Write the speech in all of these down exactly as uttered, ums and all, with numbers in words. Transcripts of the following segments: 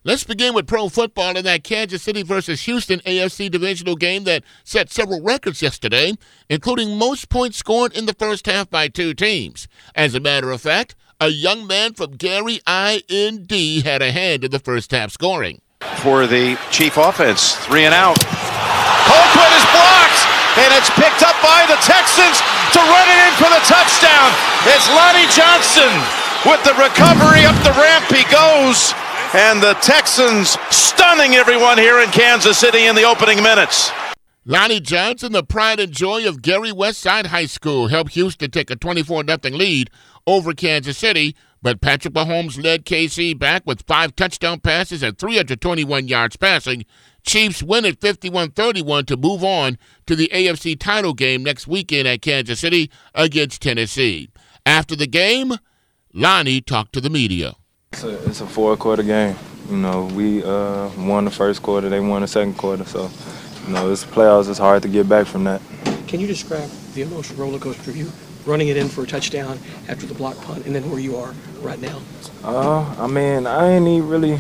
Let's begin with pro football in that Kansas City versus Houston A F C divisional game that set several records yesterday, including most points scored in the first half by two teams. As a matter of fact, a young man from Gary, I N D had a hand in the first half scoring. For the Chief offense, three and out. Colquitt is blocked, and it's picked up by the Texans to run it in for the touchdown. It's Lonnie Johnson with the recovery. Up the ramp he goes. And the Texans stunning everyone here in Kansas City in the opening minutes. Lonnie Johnson, the pride and joy of Gary Westside High School, helped Houston take a twenty-four nothing lead over Kansas City, but Patrick Mahomes led K C back with five touchdown passes and three hundred twenty-one yards passing. Chiefs win at fifty-one thirty-one to move on to the A F C title game next weekend at Kansas City against Tennessee. After the game, Lonnie talked to the media. It's a, it's a four-quarter game. You know, we uh, won the first quarter, they won the second quarter. So, you know, it's playoffs. It's hard to get back from that. Can you describe the emotional roller coaster for you, running it in for a touchdown after the block punt, and then where you are right now? Uh, I mean, I ain't even really,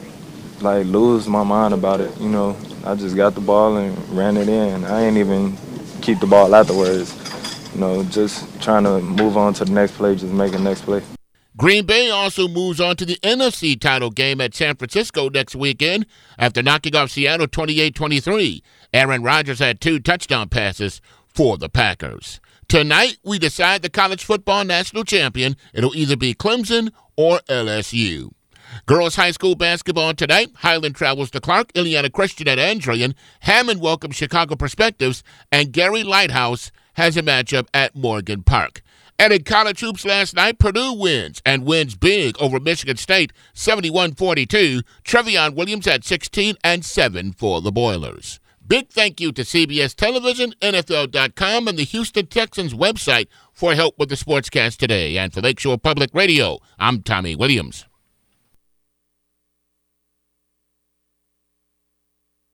like, lose my mind about it. You know, I just got the ball and ran it in. I ain't even keep the ball afterwards. You know, just trying to move on to the next play, just make the next play. Green Bay also moves on to the N F C title game at San Francisco next weekend after knocking off Seattle twenty-eight twenty-three. Aaron Rodgers had two touchdown passes for the Packers. Tonight, we decide the college football national champion. It'll either be Clemson or L S U. Girls high school basketball tonight. Highland travels to Clark, Indiana Christian at Andrean. Hammond welcomes Chicago Perspectives, and Gary Lighthouse has a matchup at Morgan Park. And in college hoops last night, Purdue wins and wins big over Michigan State, seventy-one forty-two. Trevion Williams at sixteen and seven for the Boilers. Big thank you to C B S Television, N F L dot com, and the Houston Texans website for help with the sportscast today. And for Lakeshore Public Radio, I'm Tommy Williams.